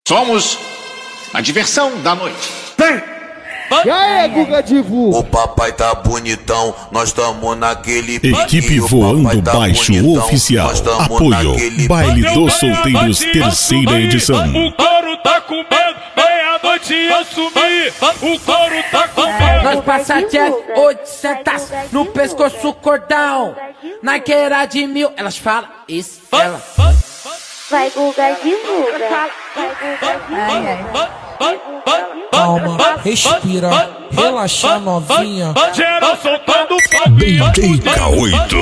Somos a diversão da noite. Vem! E aí, Guga Divu? O papai tá bonitão, nós tamo naquele pique. Equipe Voando Baixo Oficial. Apoio Baile dos Solteiros, terceira edição. O couro tá com medo, meia-noite eu sumi. O couro tá com medo. Nós passa Jack 800 no pescoço cordão. Na queira de 1000, elas falam isso, ela. Vai Guga divulga. Calma, respira, relaxa novinha. Geral soltando foguinho. DJ K8.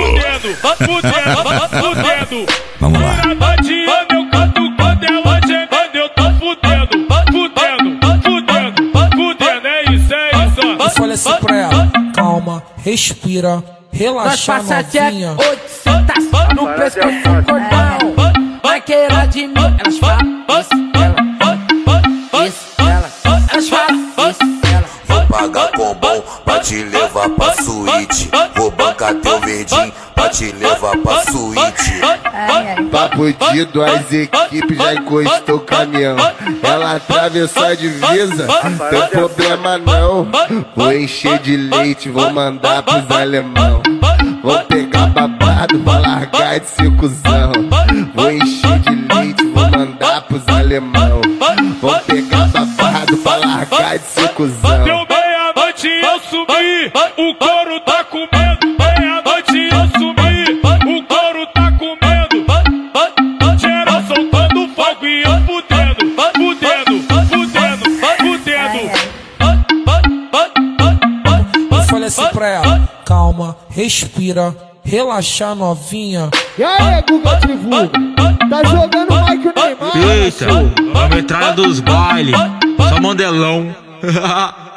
Fudendo. Vamos lá. Meia-noite eu canto quando ela chegando, eu tô fudendo. Fudendo, é isso. Eu falei assim pra ela, calma, respira, Nós relaxa passa Jack novinha. 800 no pescoço cordão. Na queira de 1000, elas falam isso, ela. Isso, ela. Elas falam isso, ela. Vou pagar com bom pra te levar pra suíte. Vou bancar teu verdinho pra te levar pra suíte. Papo de duas equipes, já encostou o caminhão. Ela atravessou a divisa, tem problema não. Vou encher de leite, vou mandar pros alemão. Vou pegar babado, vou largar de ser cuzão. Vou encher de leite, vou mandar pros alemão. Vou pegar babado, vou largar de ser cuzão. Deu meia-noite eu subi, o couro tá com medo. Meia-noite eu subi, o couro tá com medo. Geral soltando fogo e eu fudendo. Eu falei assim pra ela, calma, respira, relaxa novinha. E aí, Guga Divu? Tá jogando mais que o Neymar? Eita, a metralha dos bailes, só mandelão.